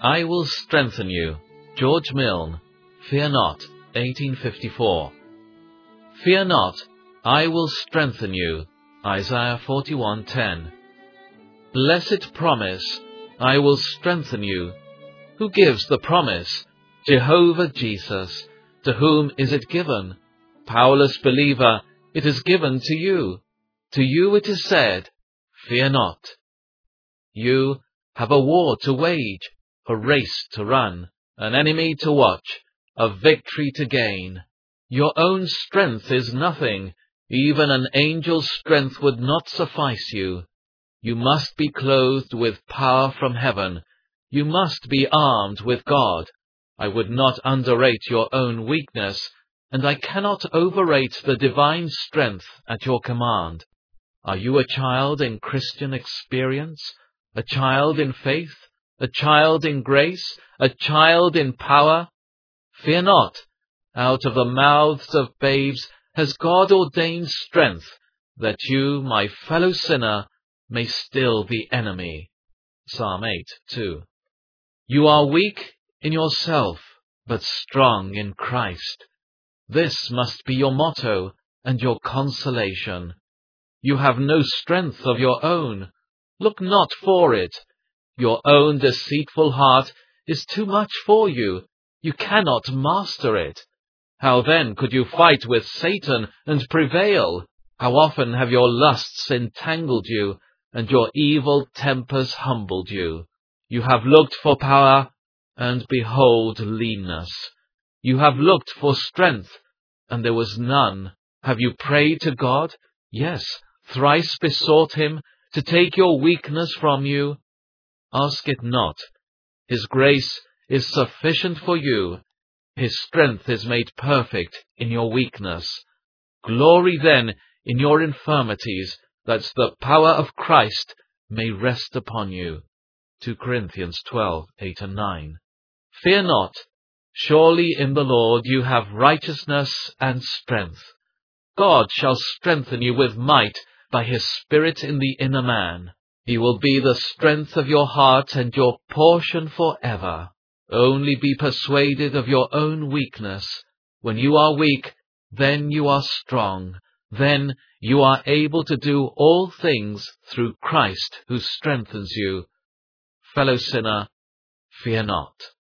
I will strengthen you. George Milne. Fear not. 1854. Fear not, I will strengthen you. Isaiah 41:10. Blessed promise, I will strengthen you. Who gives the promise? Jehovah Jesus. To whom is it given? Powerless believer, it is given to you. To you it is said, fear not. You have a war to wage, a race to run, an enemy to watch, a victory to gain. Your own strength is nothing. Even an angel's strength would not suffice you. You must be clothed with power from heaven. You must be armed with God. I would not underrate your own weakness, and I cannot overrate the divine strength at your command. Are you a child in Christian experience? A child in faith? A child in grace? A child in power? Fear not. Out of the mouths of babes has God ordained strength, that you, my fellow sinner, may still the enemy. Psalm 8:2. You are weak in yourself, but strong in Christ. This must be your motto and your consolation. You have no strength of your own. Look not for it. Your own deceitful heart is too much for you. You cannot master it. How then could you fight with Satan and prevail? How often have your lusts entangled you, and your evil tempers humbled you? You have looked for power, and behold leanness. You have looked for strength, and there was none. Have you prayed to God? Yes, thrice besought him to take your weakness from you. Ask it not. His grace is sufficient for you. His strength is made perfect in your weakness. Glory then in your infirmities, that the power of Christ may rest upon you. 2 Corinthians 12:8-9. Fear not. Surely in the Lord you have righteousness and strength. God shall strengthen you with might by his Spirit in the inner man. He will be the strength of your heart and your portion forever. Only be persuaded of your own weakness. When you are weak, then you are strong. Then you are able to do all things through Christ who strengthens you. Fellow sinner, fear not.